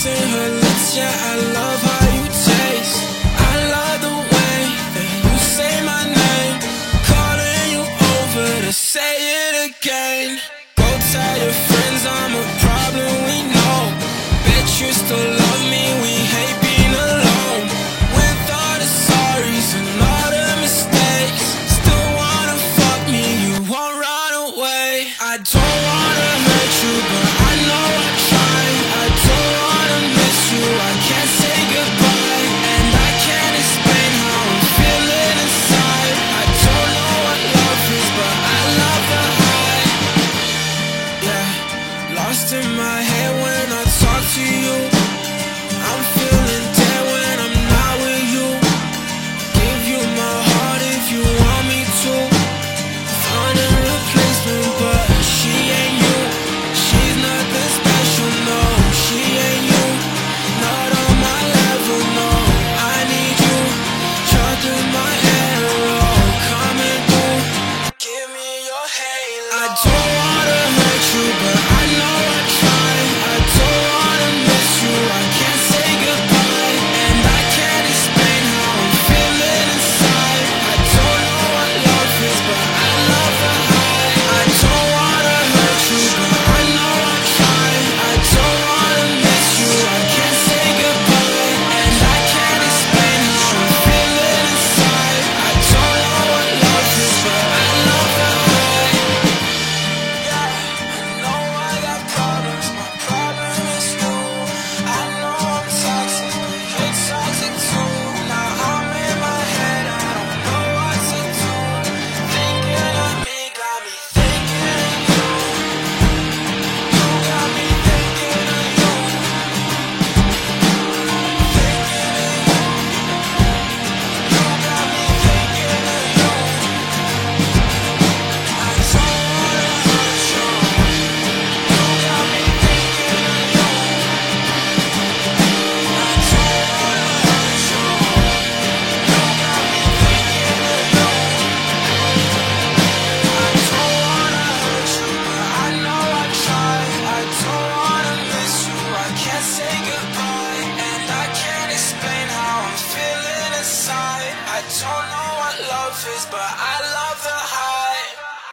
kissing her lips, yeah, I love how you taste. I love the way that you say my name, calling you over to say it again. Go tell your friends I'm a problem, we know. Bet you still love me, we hate being alone. With all the sorries and all the mistakes, still wanna fuck me, you won't run away. I don't wanna hurt you, but I know I try. I don't wanna miss you, I can't say goodbye. And I can't explain how I'm feeling inside. I don't know what love is, but I love the high. Yeah, lost in my head,